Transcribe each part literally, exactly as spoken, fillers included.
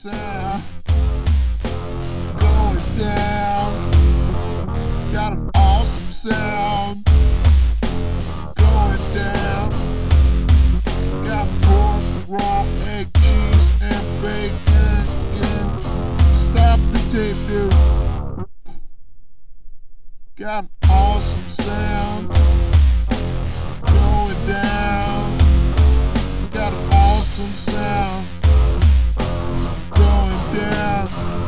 sound going down. Got an awesome sound going down. Got pork, raw egg, cheese, and bacon. Yeah. Stop the tape, dude. Got an awesome sound going down. Got an awesome sound going down.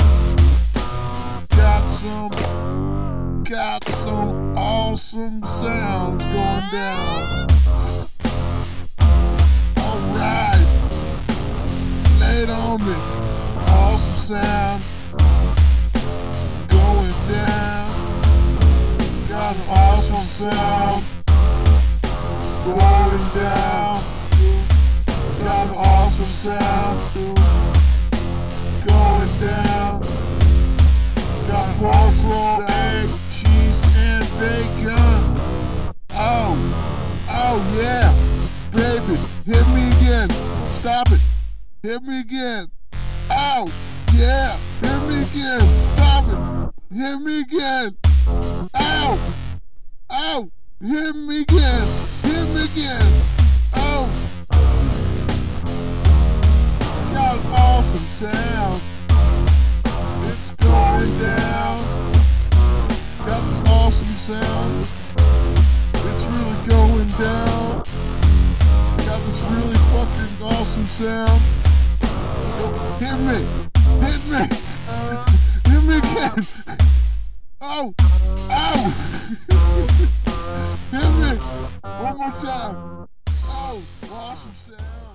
Got some, got some awesome sounds going down. Alright, lay it on me. Awesome sound going down. Got an awesome sound going down. Got an awesome sound going down. Got pork, raw egg, cheese, and bacon. Oh, oh yeah, baby, hit me again. Stop it. Hit me again. Oh, yeah, hit me again. Stop it. Hit me again. Ow! Ow! Hit me again! Hit me again! Oh! Got an awesome sound. It's going down. Got this awesome sound. It's really going down. Got this really fucking awesome sound. Yo, hit me! Hit me! Hit me again! Oh! Ow! Hit me! One more time! Oh! Awesome sound!